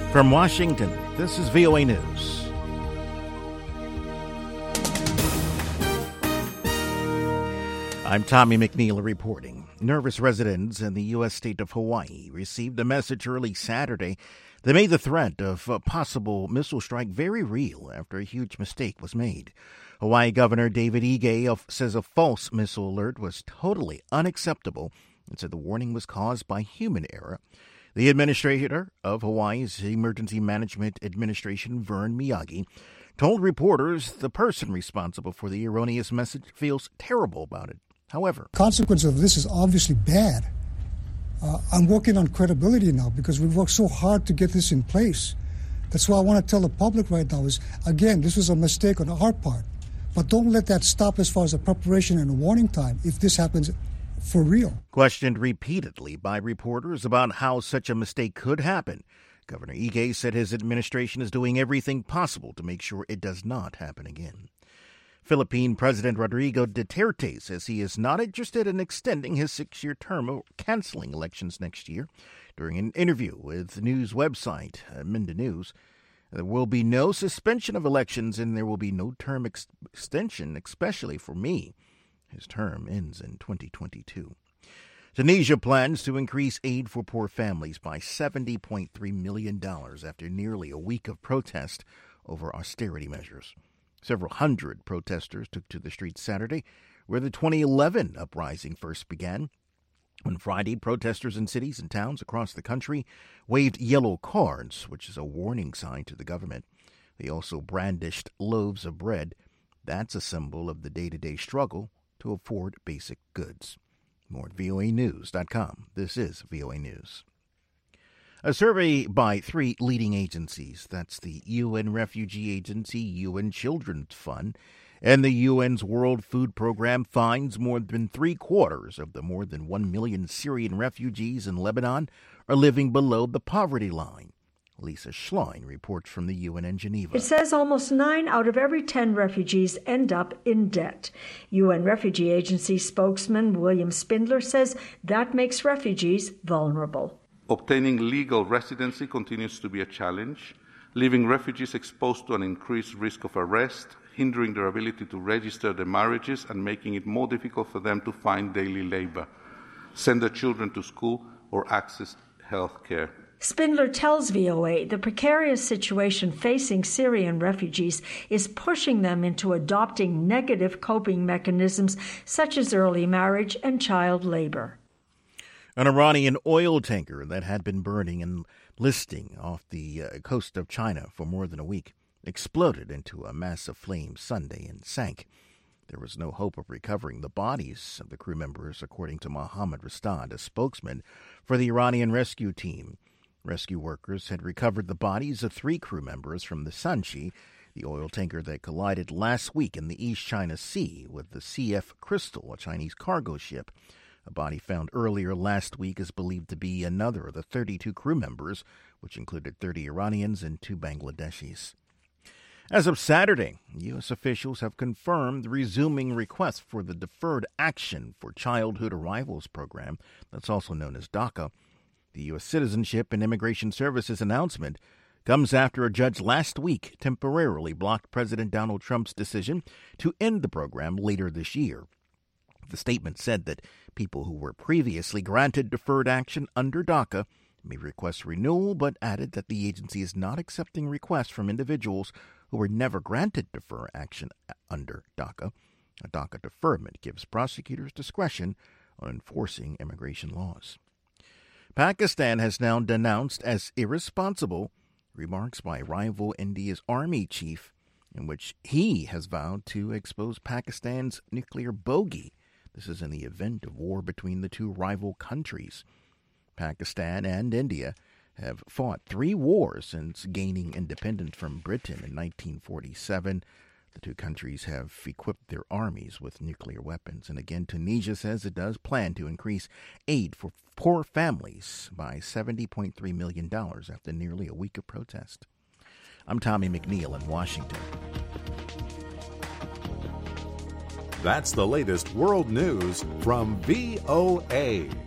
From Washington, this is VOA News. I'm Tommy McNeil reporting. Nervous residents in the U.S. state of Hawaii received a message early Saturday that made the threat of a possible missile strike very real after a huge mistake was made. Hawaii Governor David Ige says a false missile alert was totally unacceptable and said the warning was caused by human error. The administrator of Hawaii's Emergency Management Administration, Vern Miyagi, told reporters the person responsible for the erroneous message feels terrible about it. However, the consequence of this is obviously bad. I'm working on credibility now because we've worked so hard to get this in place. That's why I want to tell the public right now is, again, this was a mistake on our part. But don't let that stop as far as the preparation and the warning time if this happens for real. Questioned repeatedly by reporters about how such a mistake could happen, Governor Ige said his administration is doing everything possible to make sure it does not happen again. Philippine President Rodrigo Duterte says he is not interested in extending his 6-year term or canceling elections next year. During an interview with news website Minda News, there will be no suspension of elections and there will be no term extension, especially for me. His term ends in 2022. Tunisia plans to increase aid for poor families by $70.3 million after nearly a week of protest over austerity measures. Several hundred protesters took to the streets Saturday, where the 2011 uprising first began. On Friday, protesters in cities and towns across the country waved yellow cards, which is a warning sign to the government. They also brandished loaves of bread. That's a symbol of the day-to-day struggle to afford basic goods. More at voanews.com. This is VOA News. A survey by 3 leading agencies, that's the UN Refugee Agency, UN Children's Fund, and the UN's World Food Program, finds more than 3/4 of the more than 1 million Syrian refugees in Lebanon are living below the poverty line. Lisa Schlein reports from the UN in Geneva. It says almost 9 out of every 10 refugees end up in debt. UN Refugee Agency spokesman William Spindler says that makes refugees vulnerable. Obtaining legal residency continues to be a challenge, leaving refugees exposed to an increased risk of arrest, hindering their ability to register their marriages and making it more difficult for them to find daily labor, send their children to school, or access health care. Spindler tells VOA the precarious situation facing Syrian refugees is pushing them into adopting negative coping mechanisms such as early marriage and child labor. An Iranian oil tanker that had been burning and listing off the coast of China for more than a week exploded into a mass of flames Sunday and sank. There was no hope of recovering the bodies of the crew members, according to Mohammad Rastad, a spokesman for the Iranian rescue team. Rescue workers had recovered the bodies of 3 crew members from the Sanchi, the oil tanker that collided last week in the East China Sea with the CF Crystal, a Chinese cargo ship. A body found earlier last week is believed to be another of the 32 crew members, which included 30 Iranians and 2 Bangladeshis. As of Saturday, U.S. officials have confirmed resuming requests for the Deferred Action for Childhood Arrivals program, that's also known as DACA. The U.S. Citizenship and Immigration Services announcement comes after a judge last week temporarily blocked President Donald Trump's decision to end the program later this year. The statement said that people who were previously granted deferred action under DACA may request renewal, but added that the agency is not accepting requests from individuals who were never granted deferred action under DACA. A DACA deferment gives prosecutors discretion on enforcing immigration laws. Pakistan has now denounced as irresponsible remarks by rival India's army chief, in which he has vowed to expose Pakistan's nuclear bogey. This is in the event of war between the 2 rival countries. Pakistan and India have fought 3 wars since gaining independence from Britain in 1947. The 2 countries have equipped their armies with nuclear weapons. And again, Tunisia says it does plan to increase aid for poor families by $70.3 million after nearly a week of protest. I'm Tommy McNeil in Washington. That's the latest world news from VOA.